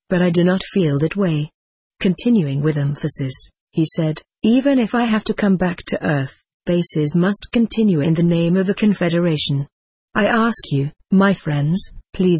But I do not feel that way. Continuing with emphasis, he said, even if I have to come back to Earth, bases must continue in the name of the Confederation. I ask you, my friends, please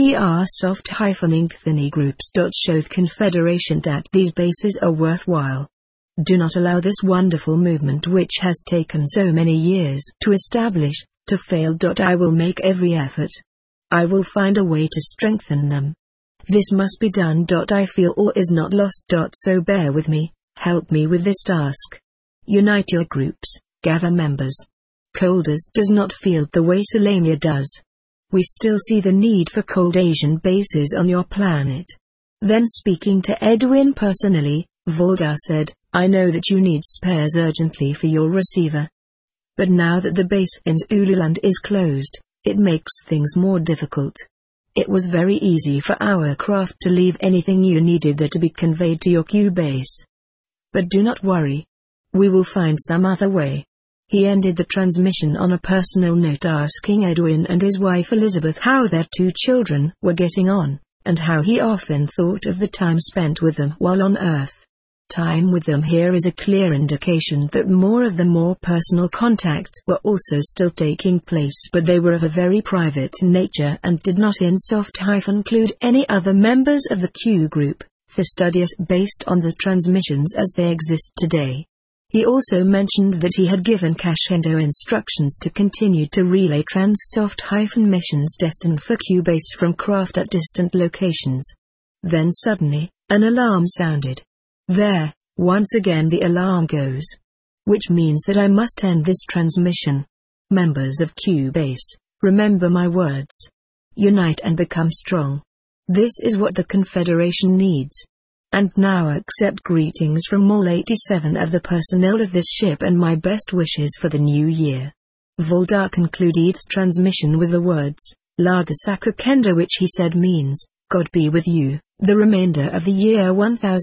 str-soft-inc groups. Show the Confederation that these bases are worthwhile. Do not allow this wonderful movement which has taken so many years to establish, to fail. I will make every effort. I will find a way to strengthen them. This must be done. I feel all is not lost. So bear with me, help me with this task. Unite your groups, gather members. Colders does not feel the way Salamia does. We still see the need for cold Asian bases on your planet. Then speaking to Edwin personally, Voldar said, I know that you need spares urgently for your receiver. But now that the base in Zululand is closed, it makes things more difficult. It was very easy for our craft to leave anything you needed there to be conveyed to your Q base. But do not worry. We will find some other way. He ended the transmission on a personal note asking Edwin and his wife Elizabeth how their 2 children were getting on, and how he often thought of the time spent with them while on Earth. Time with them here is a clear indication that more of the more personal contacts were also still taking place, but they were of a very private nature and did not include any other members of the Q group, Thistadius, based on the transmissions as they exist today. He also mentioned that he had given Crescendo instructions to continue to relay trans-soft-missions destined for Q-base from craft at distant locations. Then suddenly, an alarm sounded. There, once again the alarm goes. Which means that I must end this transmission. Members of Q-base, remember my words. Unite and become strong. This is what the Confederation needs. And now accept greetings from all 87 of the personnel of this ship and my best wishes for the new year. Voldar concluded the transmission with the words, Lagasaku Kendo, which he said means, God be with you. The remainder of the year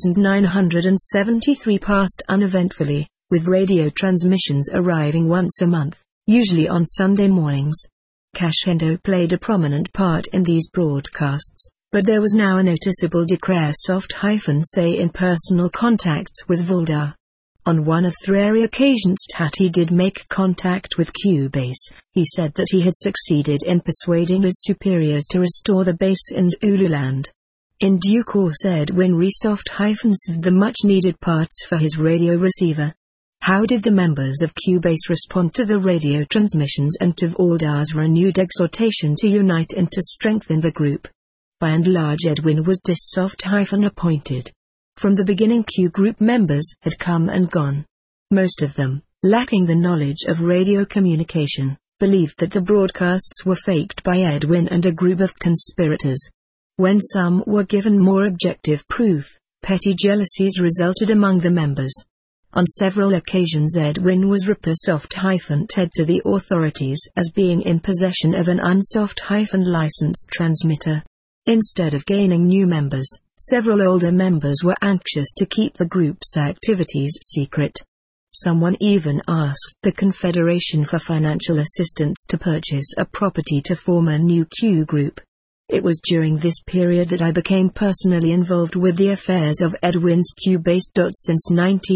1973 passed uneventfully, with radio transmissions arriving once a month, usually on Sunday mornings. Crescendo played a prominent part in these broadcasts. But there was now a noticeable decrease soft-say in personal contacts with Voldar. On one of 3 occasions that he did make contact with Q-base, he said that he had succeeded in persuading his superiors to restore the base in Zululand. In due course Edwin resoft-saved the much-needed parts for his radio receiver. How did the members of Q-base respond to the radio transmissions and to Voldar's renewed exhortation to unite and to strengthen the group? By and large Edwin was dissoft-appointed. From the beginning Q group members had come and gone. Most of them, lacking the knowledge of radio communication, believed that the broadcasts were faked by Edwin and a group of conspirators. When some were given more objective proof, petty jealousies resulted among the members. On several occasions Edwin was repressed-ted to the authorities as being in possession of an unsoft-licensed transmitter. Instead of gaining new members, several older members were anxious to keep the group's activities secret. Someone even asked the Confederation for financial assistance to purchase a property to form a new Q group. It was during this period that I became personally involved with the affairs of Edwin's Q-base. Since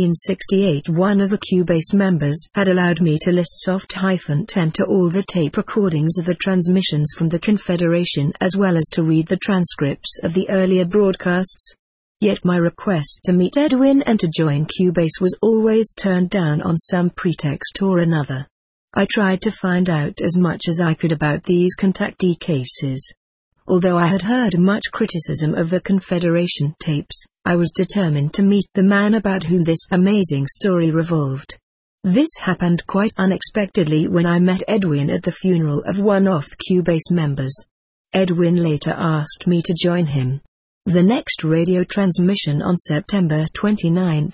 1968 one of the Q-base members had allowed me to list soft-10 to all the tape recordings of the transmissions from the Confederation as well as to read the transcripts of the earlier broadcasts. Yet my request to meet Edwin and to join Q-base was always turned down on some pretext or another. I tried to find out as much as I could about these contactee cases. Although I had heard much criticism of the Confederation tapes, I was determined to meet the man about whom this amazing story revolved. This happened quite unexpectedly when I met Edwin at the funeral of one of the Q-base members. Edwin later asked me to join him. The next radio transmission on September 29,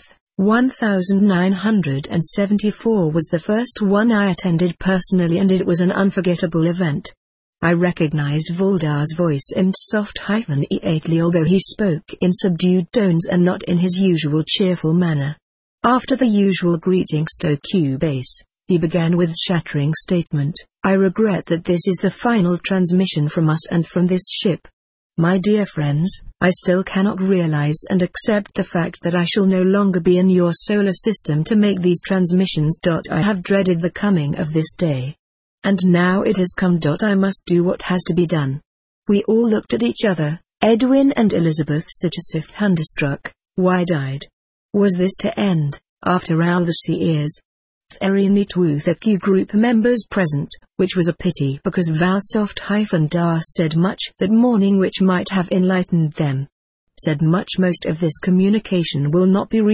1974 was the first one I attended personally, and it was an unforgettable event. I recognized Voldar's voice in soft-e although he spoke in subdued tones and not in his usual cheerful manner. After the usual greetings to Q-base, he began with shattering statement, I regret that this is the final transmission from us and from this ship. My dear friends, I still cannot realize and accept the fact that I shall no longer be in your solar system to make these transmissions. I have dreaded the coming of this day. And now it has come. I must do what has to be done. We all looked at each other, Edwin and Elizabeth, Sigisif, thunderstruck, wide-eyed. Was this to end, after all the years? There were a few group members present, which was a pity because Valsoft-Dar said much that morning which might have enlightened them. Said much. Most of this communication will not be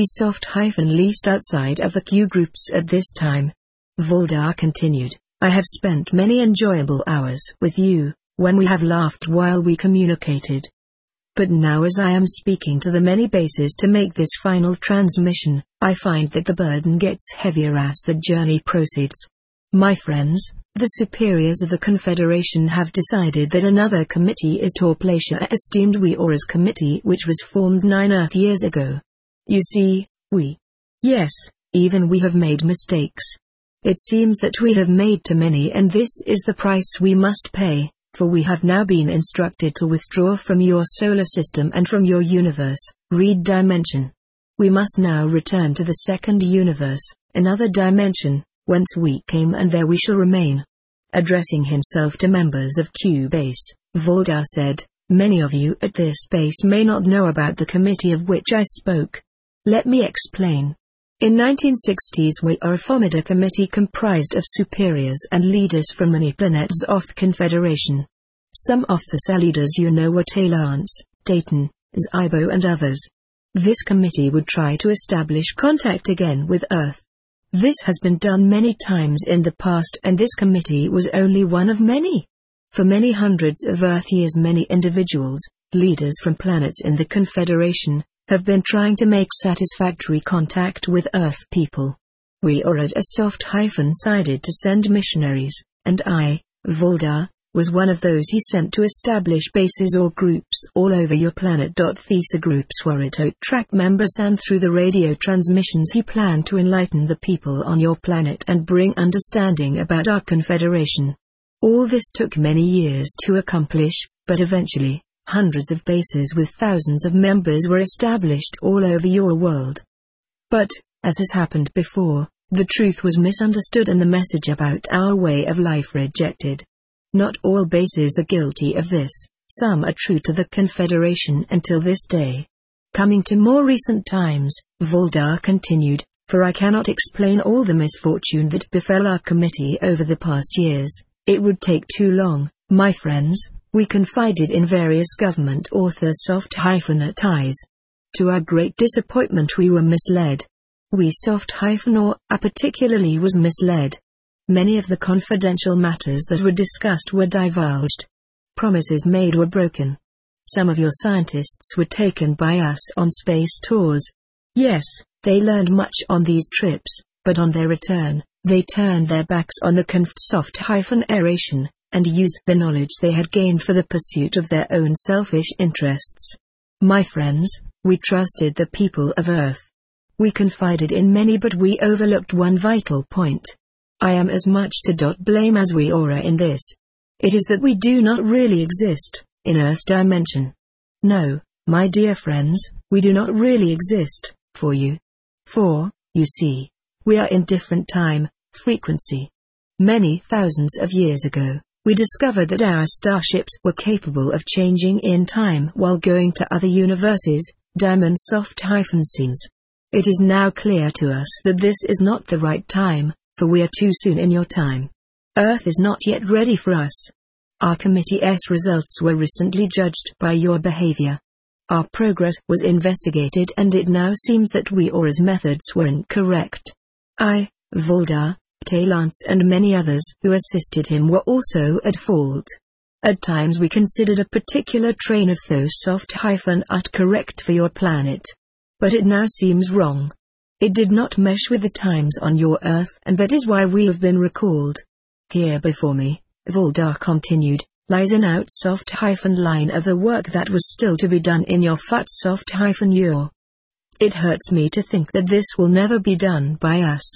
leased outside of the Q groups at this time. Voldar continued, I have spent many enjoyable hours with you, when we have laughed while we communicated. But now as I am speaking to the many bases to make this final transmission, I find that the burden gets heavier as the journey proceeds. My friends, the superiors of the Confederation have decided that another committee is to replace our esteemed Weora's committee, which was formed 9 Earth years ago. You see, yes, even we have made mistakes. It seems that we have made too many, and this is the price we must pay. For we have now been instructed to withdraw from your solar system and from your universe, read dimension. We must now return to the second universe, another dimension, whence we came, and there we shall remain. Addressing himself to members of Q base, Voldar said, many of you at this base may not know about the committee of which I spoke. Let me explain. In 1960s we are formed a committee comprised of superiors and leaders from many planets of the Confederation. Some of the cell leaders you know were Talance, Dayton, Zybo and others. This committee would try to establish contact again with Earth. This has been done many times in the past, and this committee was only one of many. For many hundreds of Earth years many individuals, leaders from planets in the Confederation, have been trying to make satisfactory contact with Earth people. We are at a soft-sided to send missionaries, and I, Voldar, was one of those he sent to establish bases or groups all over your planet. These groups were to track members, and through the radio transmissions he planned to enlighten the people on your planet and bring understanding about our Confederation. All this took many years to accomplish, but eventually, hundreds of bases with thousands of members were established all over your world. But, as has happened before, the truth was misunderstood and the message about our way of life rejected. Not all bases are guilty of this, some are true to the Confederation until this day. Coming to more recent times, Voldar continued, for I cannot explain all the misfortune that befell our committee over the past years, it would take too long, my friends. We confided in various government authors soft-ties. To our great disappointment we were misled. We soft-or particularly was misled. Many of the confidential matters that were discussed were divulged. Promises made were broken. Some of your scientists were taken by us on space tours. Yes, they learned much on these trips, but on their return, they turned their backs on the soft-aeration, and used the knowledge they had gained for the pursuit of their own selfish interests. My friends, we trusted the people of Earth. We confided in many, but we overlooked one vital point. I am as much to blame as we are in this. It is that we do not really exist in Earth's dimension. No, my dear friends, we do not really exist for you. For, you see, we are in different time, frequency. Many thousands of years ago, we discovered that our starships were capable of changing in time while going to other universes, diamond soft-scenes. It is now clear to us that this is not the right time, for we are too soon in your time. Earth is not yet ready for us. Our committee's results were recently judged by your behavior. Our progress was investigated, and it now seems that Weora's methods were incorrect. I, Voldar, Talance and many others who assisted him were also at fault. At times we considered a particular train of those soft-art correct for your planet. But it now seems wrong. It did not mesh with the times on your Earth, and that is why we have been recalled. Here before me, Voldar continued, lies an out soft-line of the work that was still to be done in your fat soft-ure. It hurts me to think that this will never be done by us.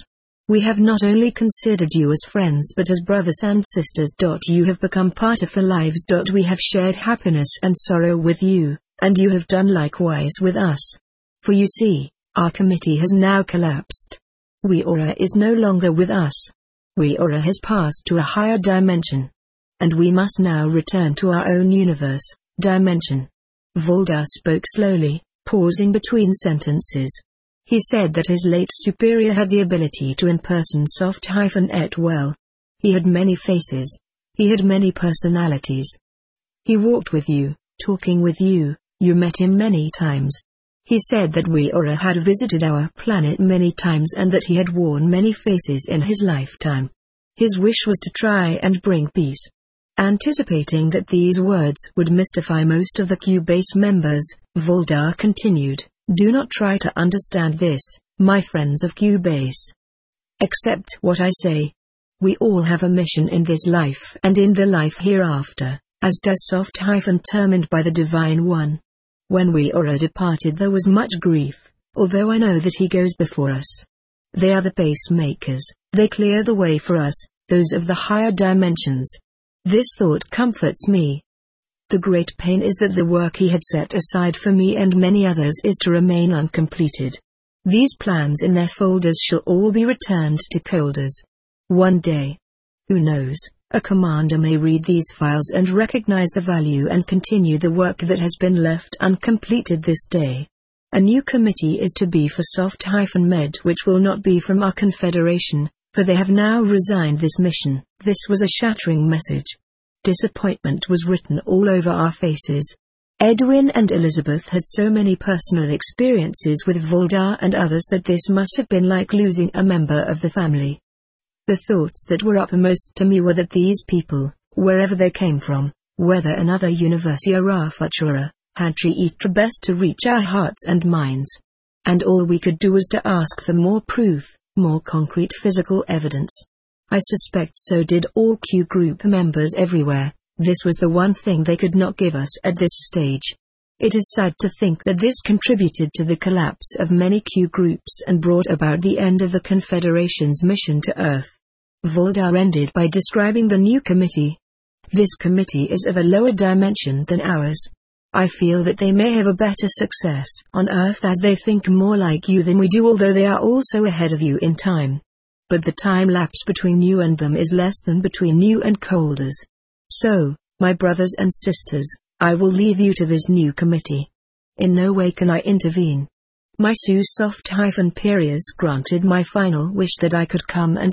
We have not only considered you as friends but as brothers and sisters. You have become part of our lives. We have shared happiness and sorrow with you, and you have done likewise with us. For you see, our committee has now collapsed. Weora is no longer with us. Weora has passed to a higher dimension. And we must now return to our own universe, dimension. Voldar spoke slowly, pausing between sentences. He said that his late superior had the ability to impersonate soft-et well. He had many faces. He had many personalities. He walked with you, talking with you, you met him many times. He said that Weora had visited our planet many times and that he had worn many faces in his lifetime. His wish was to try and bring peace. Anticipating that these words would mystify most of the Q-base members, Voldar continued, "Do not try to understand this, my friends of Q-base. Accept what I say. We all have a mission in this life and in the life hereafter, as does soft-determined by the Divine One. When Weora departed there was much grief, although I know that he goes before us. They are the pacemakers, they clear the way for us, those of the higher dimensions. This thought comforts me. The great pain is that the work he had set aside for me and many others is to remain uncompleted. These plans in their folders shall all be returned to Colders. One day. Who knows, a commander may read these files and recognize the value and continue the work that has been left uncompleted this day. A new committee is to be for soft-med, which will not be from our confederation, for they have now resigned this mission." This was a shattering message. Disappointment was written all over our faces. Edwin and Elizabeth had so many personal experiences with Voldar and others that this must have been like losing a member of the family. The thoughts that were uppermost to me were that these people, wherever they came from, whether another Universia Futura, had treated best to reach our hearts and minds. And all we could do was to ask for more proof, more concrete physical evidence. I suspect so did all Q group members everywhere. This was the one thing they could not give us at this stage. It is sad to think that this contributed to the collapse of many Q groups and brought about the end of the Confederation's mission to Earth. Voldar ended by describing the new committee. This committee is of a lower dimension than ours. I feel that they may have a better success on Earth as they think more like you than we do, although they are also ahead of you in time. But the time lapse between you and them is less than between you and Colders. So, my brothers and sisters, I will leave you to this new committee. In no way can I intervene. My Su soft-Perius granted my final wish that I could come and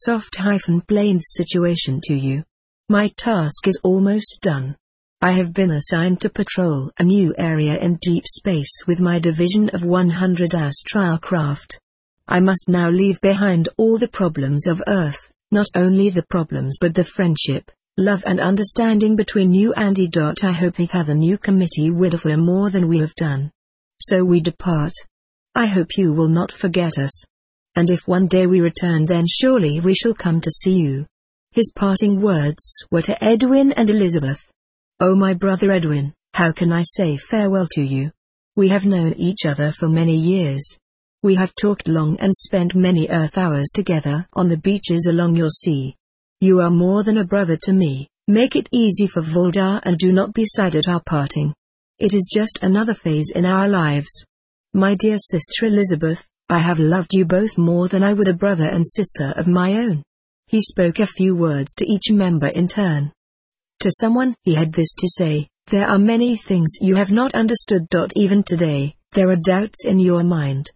soft-plane the situation to you. My task is almost done. I have been assigned to patrol a new area in deep space with my division of 100 astral craft. I must now leave behind all the problems of Earth, not only the problems but the friendship, love and understanding between you and E. I hope the new committee would offer more than we have done. So we depart. I hope you will not forget us. And if one day we return, then surely we shall come to see you. His parting words were to Edwin and Elizabeth. Oh my brother Edwin, how can I say farewell to you? We have known each other for many years. We have talked long and spent many Earth hours together on the beaches along your sea. You are more than a brother to me. Make it easy for Voldar and do not be sad at our parting. It is just another phase in our lives. My dear sister Elizabeth, I have loved you both more than I would a brother and sister of my own. He spoke a few words to each member in turn. To someone, he had this to say: there are many things you have not understood. Even today, there are doubts in your mind.